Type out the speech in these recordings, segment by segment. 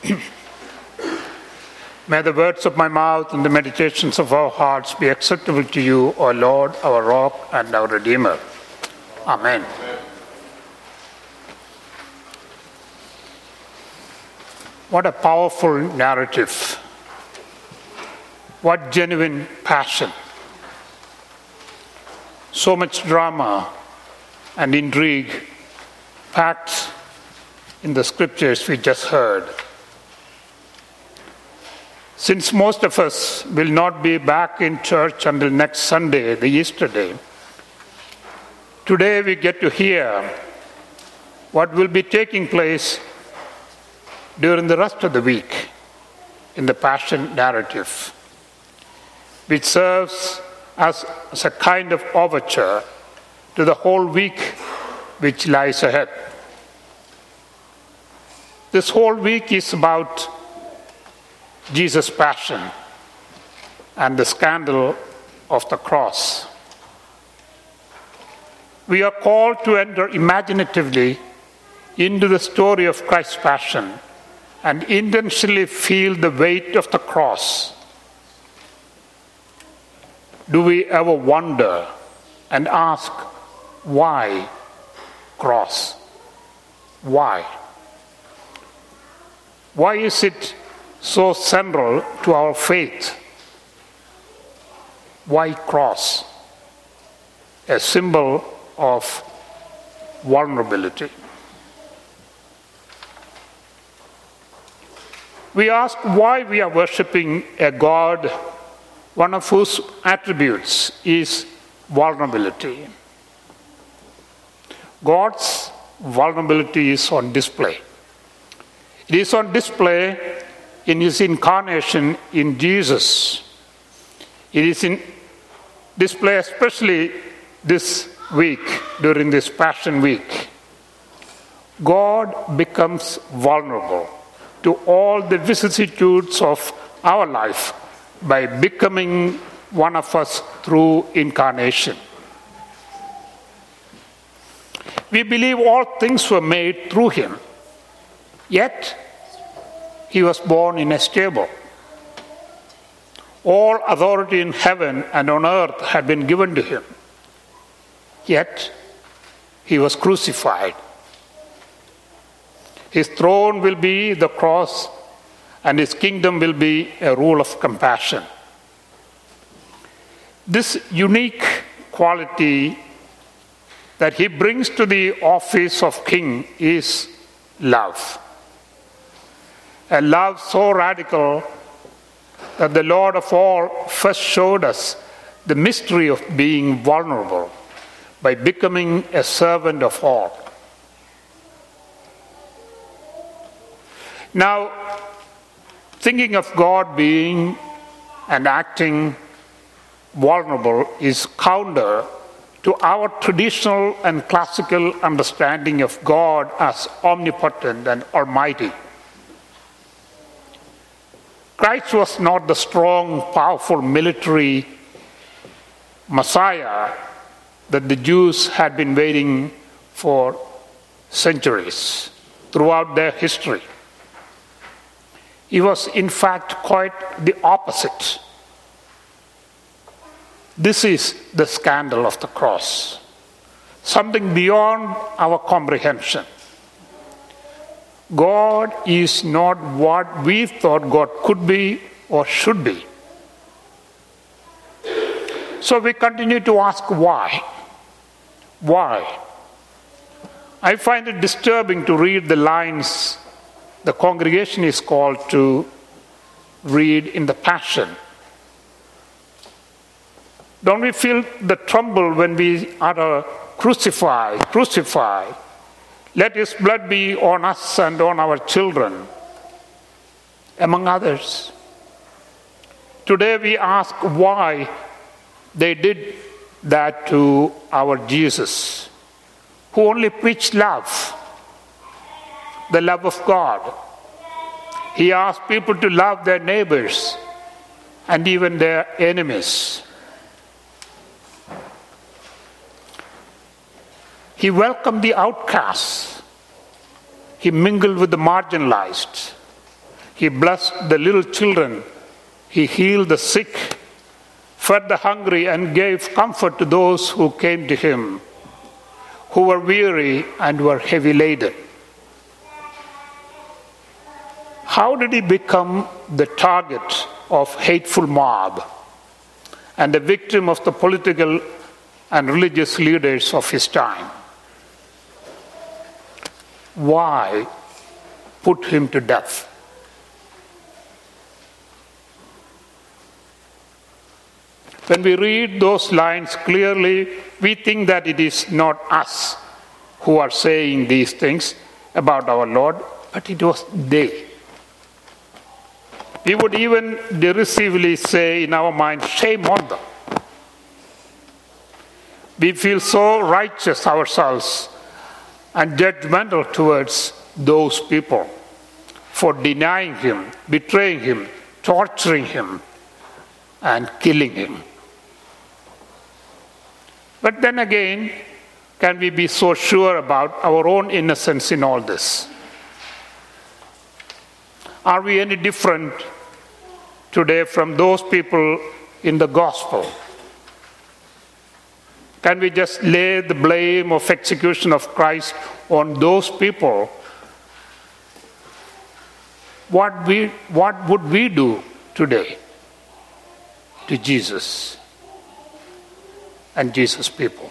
May the words of my mouth and the meditations of our hearts be acceptable to you, O Lord, our rock and our Redeemer. Amen. What a powerful narrative. What genuine passion. So much drama and intrigue packed in the scriptures we just heard. Since most of us will not be back in church until next Sunday, the Easter day, today we get to hear what will be taking place during the rest of the week in the Passion narrative, which serves as a kind of overture to the whole week which lies ahead. This whole week is about Jesus' passion and the scandal of the cross. We are called to enter imaginatively into the story of Christ's passion and intentionally feel the weight of the cross. Do we ever wonder and ask, why cross? Why? Why is it so central to our faith? Why cross? A symbol of vulnerability. We ask why we are worshiping a God, one of whose attributes is vulnerability. God's vulnerability is on display. It is on display in his incarnation in Jesus. It is in display especially this week, during this Passion Week. God becomes vulnerable to all the vicissitudes of our life by becoming one of us through incarnation. We believe all things were made through him, yet he was born in a stable. All authority in heaven and on earth had been given to him, yet he was crucified. His throne will be the cross, and his kingdom will be a rule of compassion. This unique quality that he brings to the office of king is love. A love so radical that the Lord of all first showed us the mystery of being vulnerable by becoming a servant of all. Now, thinking of God being and acting vulnerable is counter to our traditional and classical understanding of God as omnipotent and almighty. Christ was not the strong, powerful military Messiah that the Jews had been waiting for centuries throughout their history. He was, in fact, quite the opposite. This is the scandal of the cross, something beyond our comprehension. God is not what we thought God could be or should be. So we continue to ask why. Why? I find it disturbing to read the lines the congregation is called to read in the Passion. Don't we feel the tremble when we utter, "Crucify, crucify. Let his blood be on us and on our children," among others. Today we ask why they did that to our Jesus, who only preached love, the love of God. He asked people to love their neighbors and even their enemies. He welcomed the outcasts. He mingled with the marginalized. He blessed the little children. He healed the sick, fed the hungry, and gave comfort to those who came to him, who were weary and were heavy laden. How did he become the target of hateful mob and the victim of the political and religious leaders of his time? Why put him to death? When we read those lines clearly, we think that it is not us who are saying these things about our Lord, but it was they. We would even derisively say in our mind, shame on them. We feel so righteous ourselves and judgmental towards those people for denying him, betraying him, torturing him, and killing him. But then again, can we be so sure about our own innocence in all this? Are we any different today from those people in the gospel? Can we just lay the blame of execution of Christ on those people? What would we do today to Jesus and Jesus' people?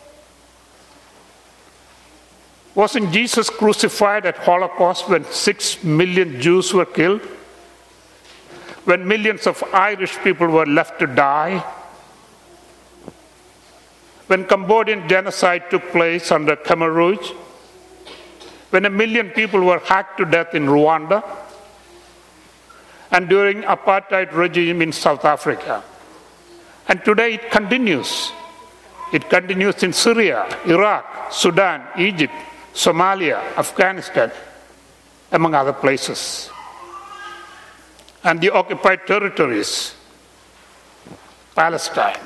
Wasn't Jesus crucified at Holocaust when 6 million Jews were killed? When millions of Irish people were left to die? When Cambodian genocide took place under Khmer Rouge? When 1 million people were hacked to death in Rwanda? And during apartheid regime in South Africa? And today it continues. It continues in Syria, Iraq, Sudan, Egypt, Somalia, Afghanistan, among other places. And the occupied territories, Palestine.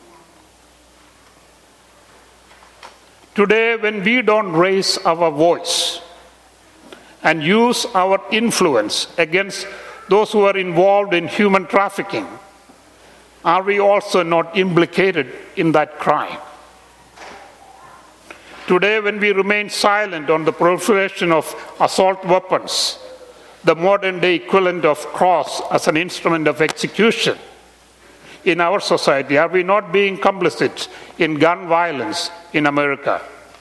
Today, when we don't raise our voice and use our influence against those who are involved in human trafficking, are we also not implicated in that crime? Today, when we remain silent on the proliferation of assault weapons, the modern-day equivalent of cross as an instrument of execution in our society, are we not being complicit in gun violence in America?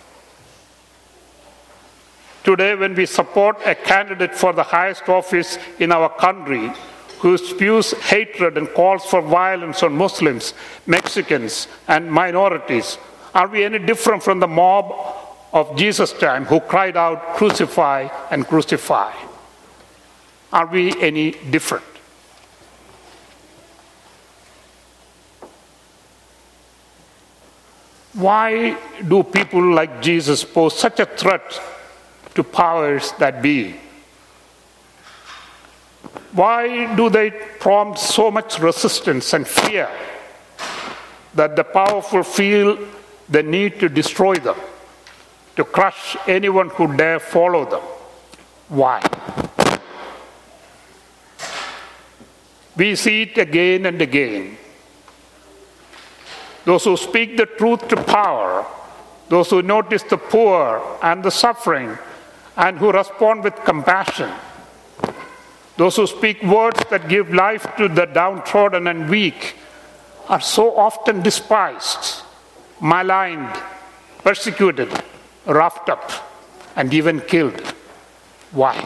Today, when we support a candidate for the highest office in our country who spews hatred and calls for violence on Muslims, Mexicans, and minorities, are we any different from the mob of Jesus' time who cried out, "Crucify and crucify"? Are we any different? Why do people like Jesus pose such a threat to powers that be? Why do they prompt so much resistance and fear that the powerful feel the need to destroy them, to crush anyone who dare follow them? Why? We see it again and again. Those who speak the truth to power, those who notice the poor and the suffering, and who respond with compassion, those who speak words that give life to the downtrodden and weak, are so often despised, maligned, persecuted, roughed up, and even killed. Why?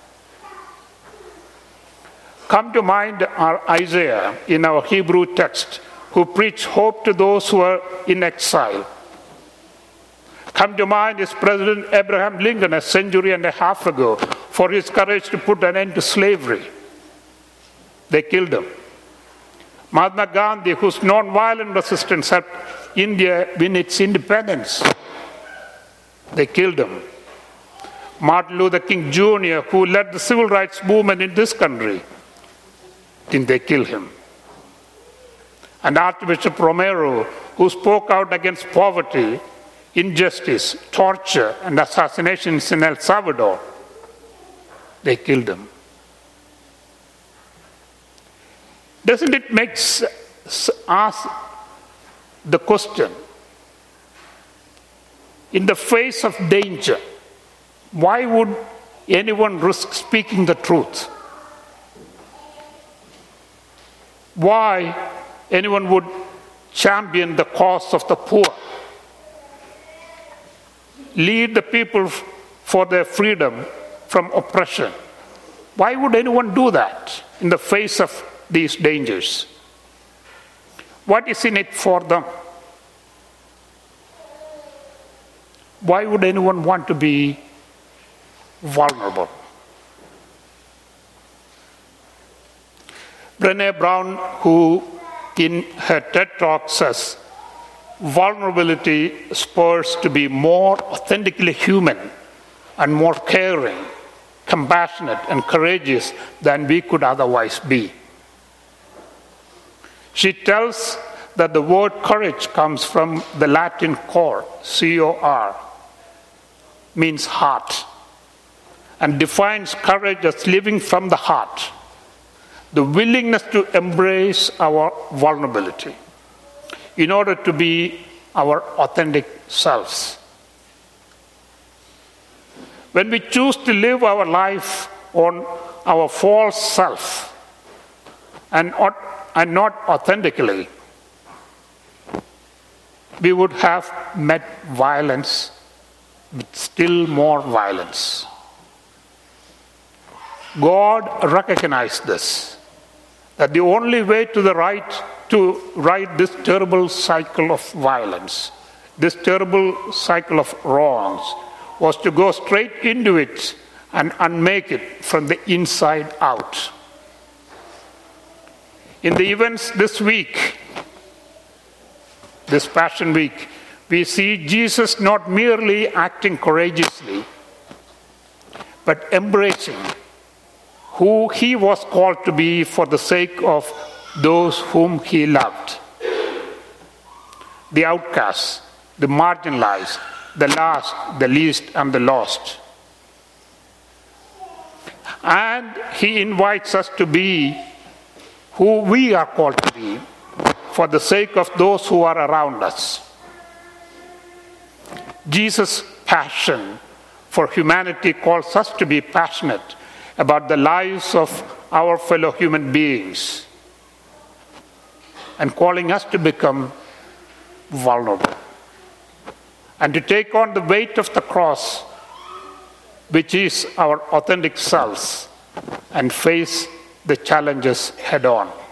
Come to mind our Isaiah in our Hebrew text, who preached hope to those who are in exile. Come to mind is President Abraham Lincoln a century and a half ago for his courage to put an end to slavery. They killed him. Mahatma Gandhi, whose non-violent resistance helped India win its independence. They killed him. Martin Luther King Jr., who led the civil rights movement in this country. Didn't they kill him? And Archbishop Romero, who spoke out against poverty, injustice, torture, and assassinations in El Salvador. They killed him. Doesn't it make ask the question, in the face of danger, why would anyone risk speaking the truth? Why anyone would champion the cause of the poor, lead the people for their freedom from oppression? Why would anyone do that in the face of these dangers? What is in it for them? Why would anyone want to be vulnerable? Brené Brown, who in her TED Talk says, vulnerability spurs to be more authentically human and more caring, compassionate, and courageous than we could otherwise be. She tells that the word courage comes from the Latin cor, C-O-R, means heart, and defines courage as living from the heart, the willingness to embrace our vulnerability in order to be our authentic selves. When we choose to live our life on our false self and not authentically, we would have met violence with still more violence. God recognized this, that the only way to right this terrible cycle of violence, this terrible cycle of wrongs, was to go straight into it and unmake it from the inside out. In the events this week, this Passion Week, we see Jesus not merely acting courageously, but embracing who he was called to be for the sake of those whom he loved. The outcasts, the marginalized, the last, the least, and the lost. And he invites us to be who we are called to be for the sake of those who are around us. Jesus' passion for humanity calls us to be passionate about the lives of our fellow human beings and calling us to become vulnerable and to take on the weight of the cross, which is our authentic selves, and face the challenges head on.